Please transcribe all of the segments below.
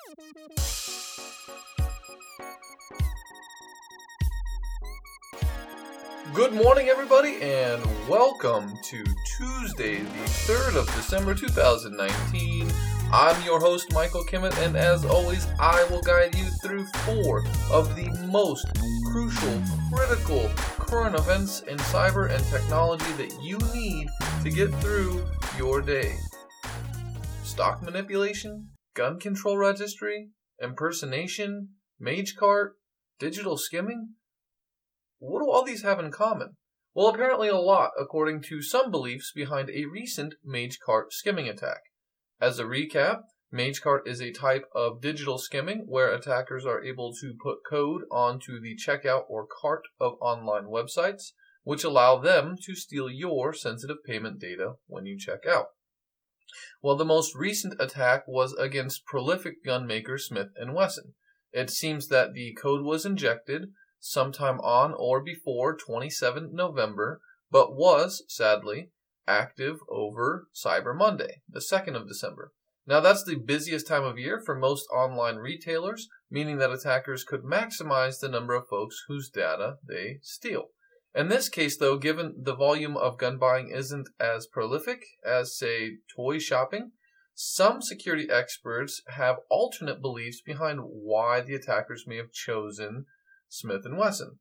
Good morning, everybody, and welcome to Tuesday, the 3rd of December, 2019. I'm your host, Michael Kimmett, and as always, I will guide you through 4 of the most crucial, critical current events in cyber and technology that you need to get through your day. Stock manipulation, gun control registry, impersonation, MageCart, digital skimming. What do all these have in common? Well, apparently a lot, according to some beliefs behind a recent MageCart skimming attack. As a recap, MageCart is a type of digital skimming where attackers are able to put code onto the checkout or cart of online websites, which allow them to steal your sensitive payment data when you check out. Well, the most recent attack was against prolific gun maker Smith & Wesson. It seems that the code was injected sometime on or before 27 November, but was, sadly, active over Cyber Monday, the 2nd of December. Now, that's the busiest time of year for most online retailers, meaning that attackers could maximize the number of folks whose data they steal. In this case, though, given the volume of gun buying isn't as prolific as, say, toy shopping, some security experts have alternate beliefs behind why the attackers may have chosen Smith & Wesson.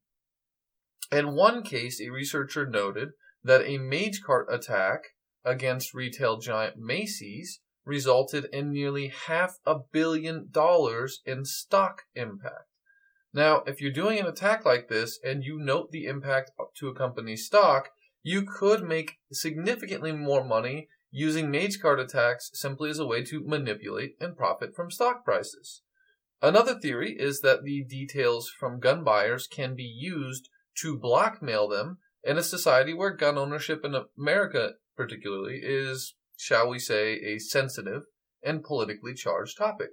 In one case, a researcher noted that a MageCart attack against retail giant Macy's resulted in nearly $500 million in stock impact. Now, if you're doing an attack like this and you note the impact to a company's stock, you could make significantly more money using MageCart attacks simply as a way to manipulate and profit from stock prices. Another theory is that the details from gun buyers can be used to blackmail them in a society where gun ownership in America particularly is, shall we say, a sensitive and politically charged topic.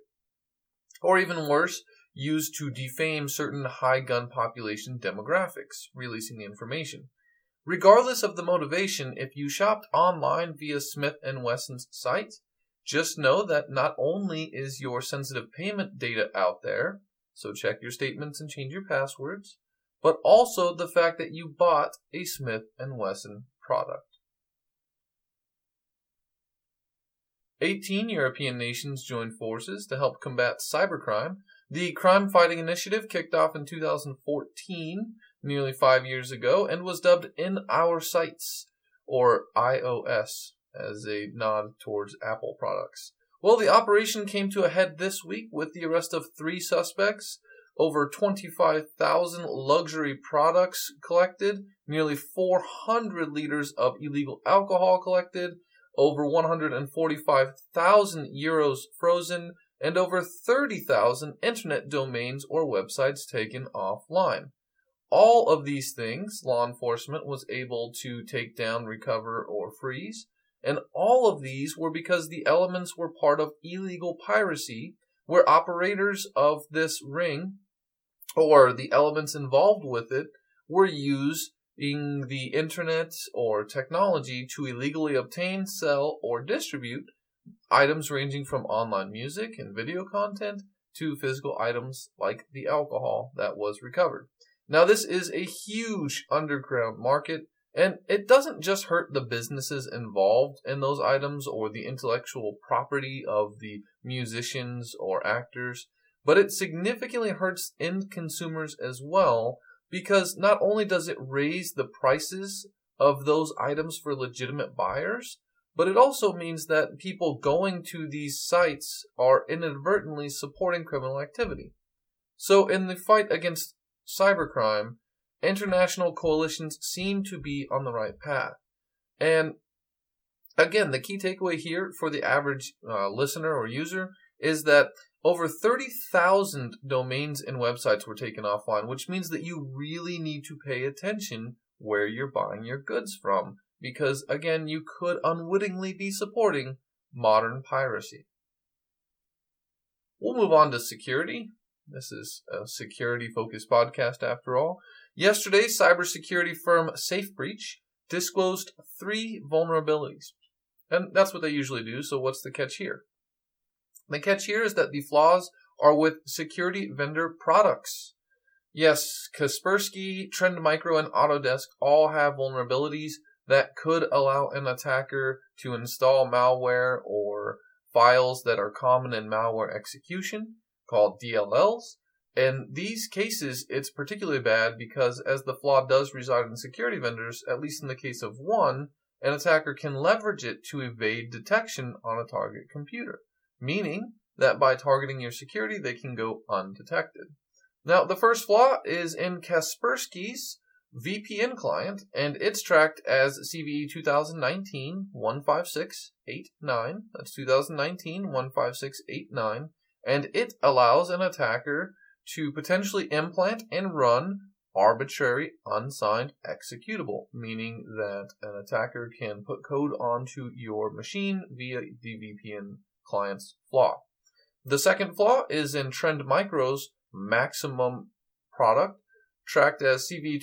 Or even worse, used to defame certain high gun population demographics, releasing the information. Regardless of the motivation, if you shopped online via Smith & Wesson's site, just know that not only is your sensitive payment data out there, so check your statements and change your passwords, but also the fact that you bought a Smith & Wesson product. 18 European nations joined forces to help combat cybercrime. The crime-fighting initiative kicked off in 2014, nearly 5 years ago, and was dubbed In Our Sights, or iOS, as a nod towards Apple products. Well, the operation came to a head this week with the arrest of 3 suspects, over 25,000 luxury products collected, nearly 400 liters of illegal alcohol collected, over 145,000 euros frozen, and over 30,000 internet domains or websites taken offline. All of these things law enforcement was able to take down, recover, or freeze. And all of these were because the elements were part of illegal piracy, where operators of this ring, or the elements involved with it, were using the internet or technology to illegally obtain, sell, or distribute items ranging from online music and video content to physical items like the alcohol that was recovered. Now, this is a huge underground market, and it doesn't just hurt the businesses involved in those items or the intellectual property of the musicians or actors, but it significantly hurts end consumers as well, because not only does it raise the prices of those items for legitimate buyers, but it also means that people going to these sites are inadvertently supporting criminal activity. So in the fight against cybercrime, international coalitions seem to be on the right path. And again, the key takeaway here for the average listener or user is that over 30,000 domains and websites were taken offline, which means that you really need to pay attention where you're buying your goods from, because, again, you could unwittingly be supporting modern piracy. We'll move on to security. This is a security-focused podcast after all. Yesterday, cybersecurity firm SafeBreach disclosed 3 vulnerabilities. And that's what they usually do, so what's the catch here? The catch here is that the flaws are with security vendor products. Yes, Kaspersky, Trend Micro, and Autodesk all have vulnerabilities that could allow an attacker to install malware or files that are common in malware execution, called DLLs. In these cases, it's particularly bad because as the flaw does reside in security vendors, at least in the case of one, an attacker can leverage it to evade detection on a target computer, meaning that by targeting your security, they can go undetected. Now, the first flaw is in Kaspersky's VPN client, and it's tracked as CVE 2019-15689. That's 2019-15689, and it allows an attacker to potentially implant and run arbitrary unsigned executable, meaning that an attacker can put code onto your machine via the VPN client's flaw. The second flaw is in Trend Micro's Maximum product, tracked as CVE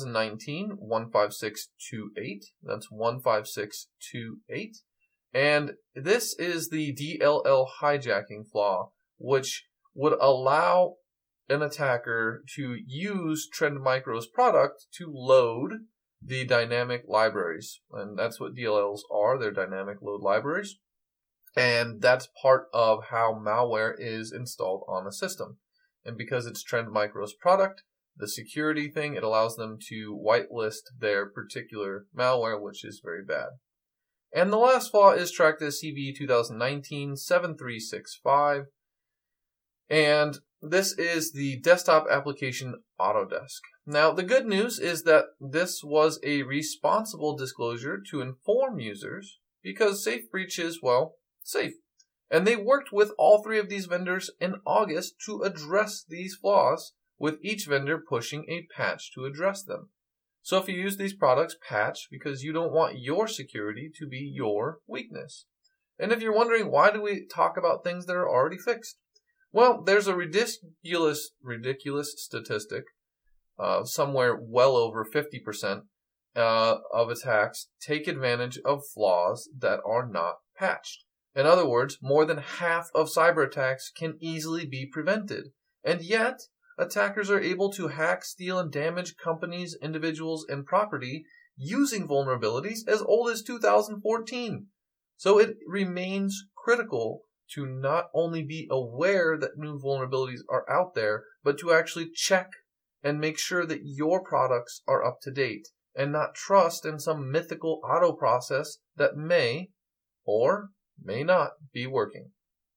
2019-15628. That's 15628. And this is the DLL hijacking flaw, which would allow an attacker to use Trend Micro's product to load the dynamic libraries. And that's what DLLs are. They're dynamic load libraries. And that's part of how malware is installed on a system. And because it's Trend Micro's product, the security thing, it allows them to whitelist their particular malware, which is very bad. And the last flaw is tracked as CVE 2019-7365. And this is the desktop application Autodesk. Now, the good news is that this was a responsible disclosure to inform users because safe breach is, well, safe. And they worked with all three of these vendors in August to address these flaws, with each vendor pushing a patch to address them. So if you use these products, patch because you don't want your security to be your weakness. And if you're wondering, why do we talk about things that are already fixed? Well, there's a ridiculous statistic, somewhere well over 50% of attacks take advantage of flaws that are not patched. In other words, more than half of cyber attacks can easily be prevented. And yet, attackers are able to hack, steal, and damage companies, individuals, and property using vulnerabilities as old as 2014. So it remains critical to not only be aware that new vulnerabilities are out there, but to actually check and make sure that your products are up to date and not trust in some mythical auto process that may or may not be working.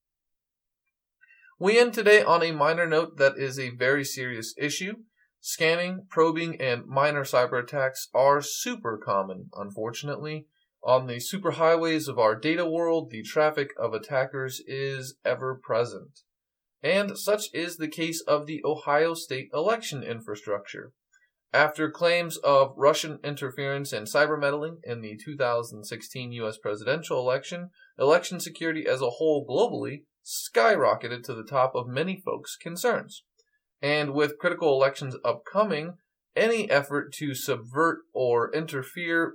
We end today on a minor note that is a very serious issue. Scanning, probing, and minor cyber attacks are super common, unfortunately. On the superhighways of our data world, the traffic of attackers is ever present. And such is the case of the Ohio State election infrastructure. After claims of Russian interference and cyber meddling in the 2016 U.S. presidential election, election security as a whole globally skyrocketed to the top of many folks' concerns. And with critical elections upcoming, any effort to subvert or interfere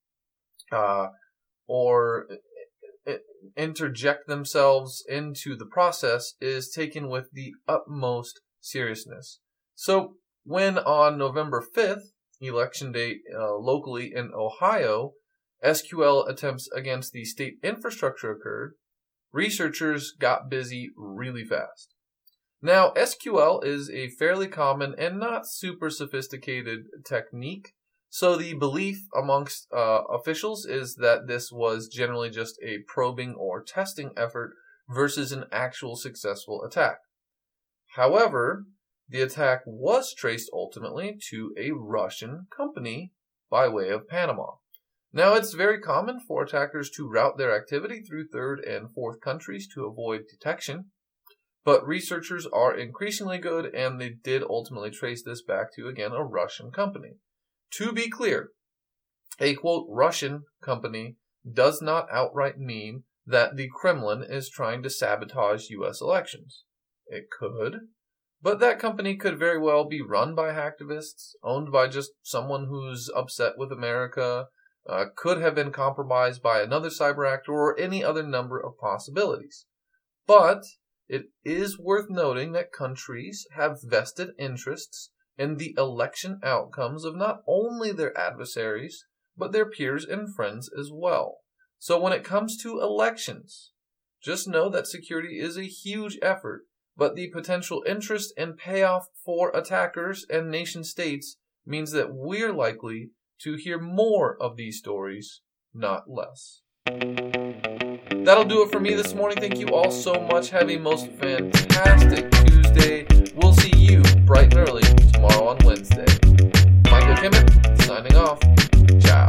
or interject themselves into the process is taken with the utmost seriousness. So, when on November 5th, election day locally in Ohio, SQL attempts against the state infrastructure occurred, researchers got busy really fast. Now, SQL is a fairly common and not super sophisticated technique, so the belief amongst officials is that this was generally just a probing or testing effort versus an actual successful attack. However, the attack was traced ultimately to a Russian company by way of Panama. Now, it's very common for attackers to route their activity through third and fourth countries to avoid detection, but researchers are increasingly good, and they did ultimately trace this back to, again, a Russian company. To be clear, a, quote, Russian company does not outright mean that the Kremlin is trying to sabotage U.S. elections. It could, but that company could very well be run by hacktivists, owned by just someone who's upset with America, could have been compromised by another cyber actor, or any other number of possibilities. But it is worth noting that countries have vested interests in the election outcomes of not only their adversaries, but their peers and friends as well. So when it comes to elections, just know that security is a huge effort, but the potential interest and payoff for attackers and nation states means that we're likely to hear more of these stories, not less. That'll do it for me this morning. Thank you all so much. Have a most fantastic Tuesday. We'll see you bright and early tomorrow on Wednesday. Michael Kimmett, signing off. Ciao.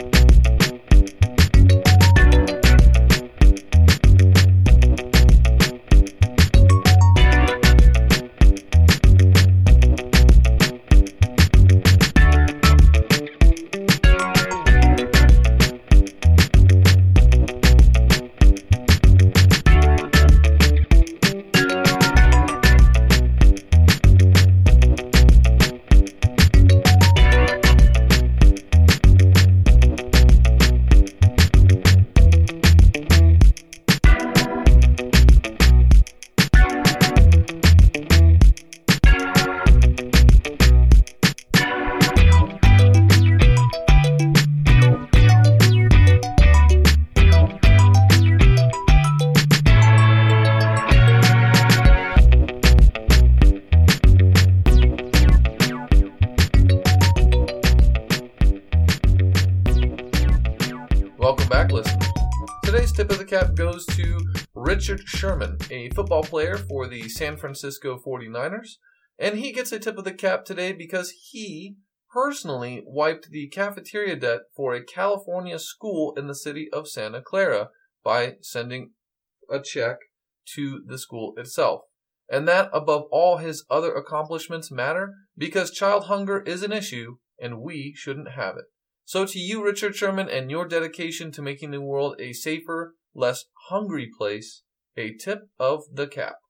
Welcome back, listeners. Today's tip of the cap goes to Richard Sherman, a football player for the San Francisco 49ers. And he gets a tip of the cap today because he personally wiped the cafeteria debt for a California school in the city of Santa Clara by sending a check to the school itself. And that, above all his other accomplishments, matter because child hunger is an issue and we shouldn't have it. So to you, Richard Sherman, and your dedication to making the world a safer, less hungry place, a tip of the cap.